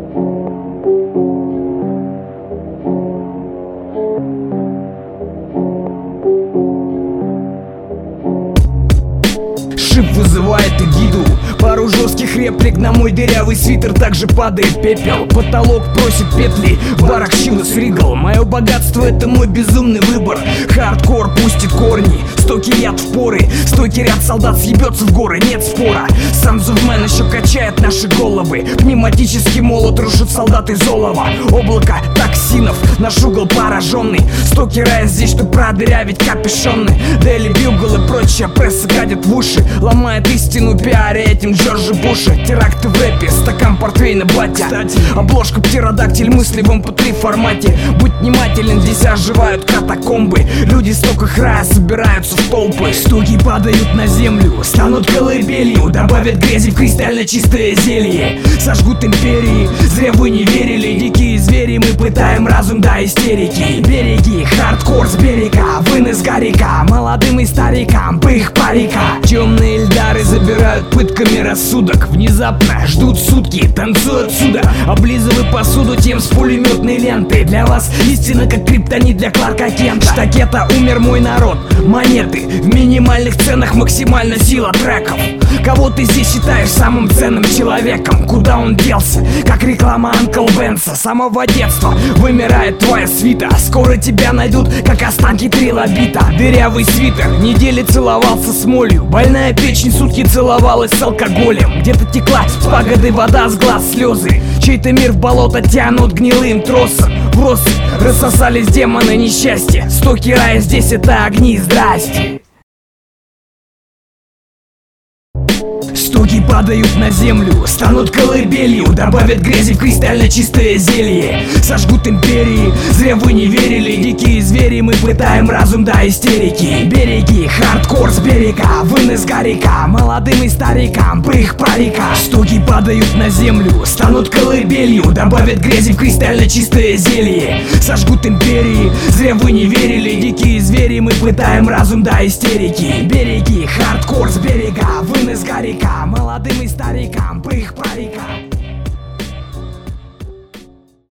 Шип вызывает эгиду, пару жестких реплик на мой дырявый свитер. Также падает пепел, потолок просит петли. В барах Chivas Regal. Мое богатство — это мой безумный выбор. Хардкор пустит корни, стойкий яд в поры. Стойкий ряд солдат съебется в горы, нет спора. Sons of Man еще качает наши головы. Пневматический молот рушит солдаты золова. Облако токсинов, наш угол пораженный. Стокерая здесь, чтоб продырявить капюшоны. Daily Bugle и прочая пресса гадит в уши. Ломает истину, пиаря этим Джорджа Буша. Теракты в рэпе, стакан портвейна, батя. Обложка птеродактиль, мысли в MP3 формате. Будь внимателен, здесь оживают катакомбы. Люди с токах рая собираются в толпы. Стуки падают на землю, станут колыбелью. Добавят грязи в кристально чистое зелье. Сожгут империи, зря вы не верили. Дикие звери, мы пытаем разум до истерики. Береги, хардкор с берега, вынос горяка. Молодым и старикам, пых парика. Темные льдары забирают пытками рассудок. Внезапно ждут сутки, танцуй отсюда. Облизывай посуду тем с пулеметной лентой. Для вас истина как криптонит для Кларка Кента. Штакета умер мой народ, монеты в минимальных ценах, максимальная сила треков. Кого ты здесь считаешь самым ценным человеком? Куда он делся? Как реклама Анкл Бенса. С самого детства вымирает твоя свита. Скоро тебя найдут, как останки трилобита. Дырявый свитер, недели целовался с молью. Больная печень сутки целовалась с алкоголем. Где-то текла с пагоды вода с глаз слезы. Чей-то мир в болото тянут гнилым тросом. В россыпь рассосались демоны несчастья. Стоки рая здесь — это огни, здрасте. Стуки падают на землю, станут колыбелью. Добавят грязи в кристально чистое зелье. Сожгут империи, зря вы не верили. Дикие звери, мы пытаем разум до истерики. Береги, хардкор с берега, вынос горяка. Молодым и старикам, пых парика. Стуки падают на землю, станут колыбелью. Добавят грязи в кристально чистое зелье. Сожгут империи, зря вы не верили. Дикие звери, мы пытаем разум до истерики. Береги, хардкор с берега, вынос горяка. Молодым и старикам, пых парика.